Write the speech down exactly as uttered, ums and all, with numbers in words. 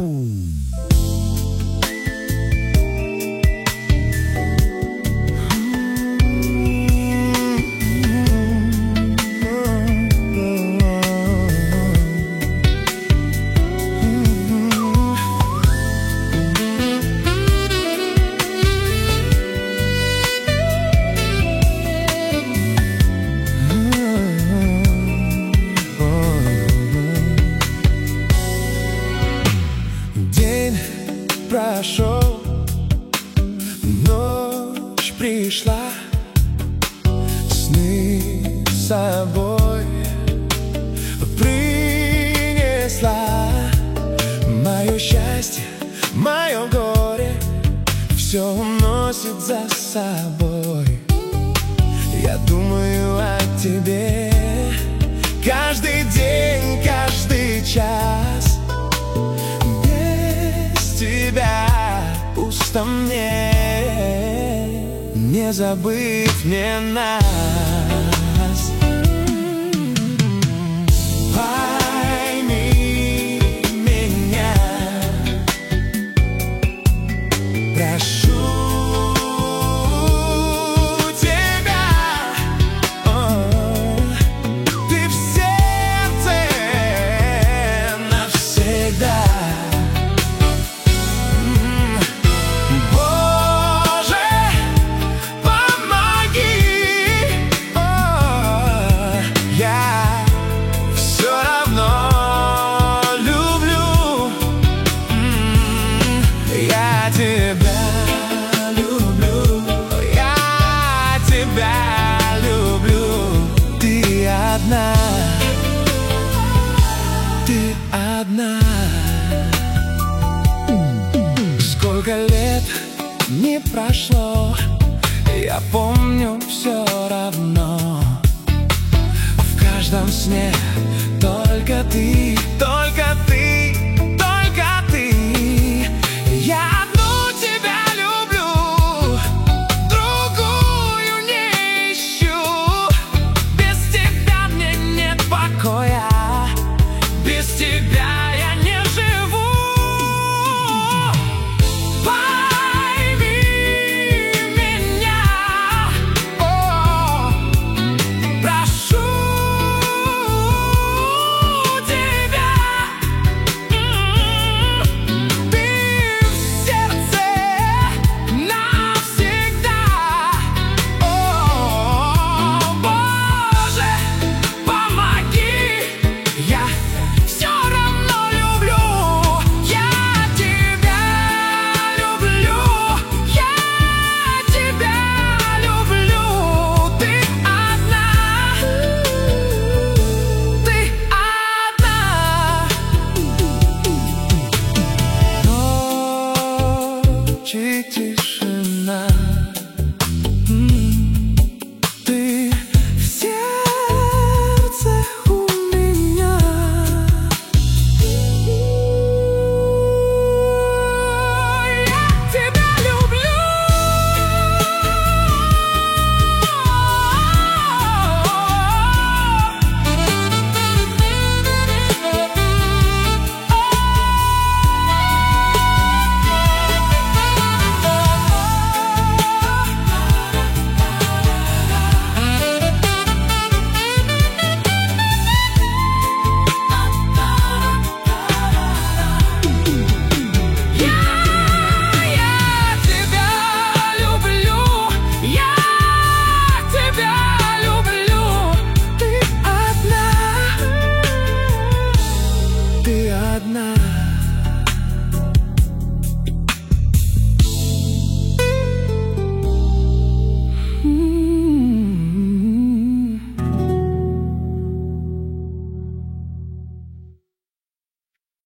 Прошел, ночь пришла, сны с собой принесла. Мое счастье, мое горе все уносит за собой. Я думаю о тебе каждый день, каждый час. Тебя пусто мне, не забыть мне нас. Пойми меня, прошу тебя, о, ты в сердце навсегда. Ты одна. Сколько лет не прошло, я помню все равно. В каждом сне только ты, только ты, только ты. Я одну тебя люблю, другую не ищу. Без тебя мне нет покоя, без тебя я не живу. Пойми меня, о, прошу тебя. Ты в сердце навсегда. О, Боже, помоги, я все равно люблю, я тебя люблю, я тебя люблю. Ты одна, ты одна. Ночь и тишина, М, ты в сердце у меня. Я тебя люблю. Ты одна.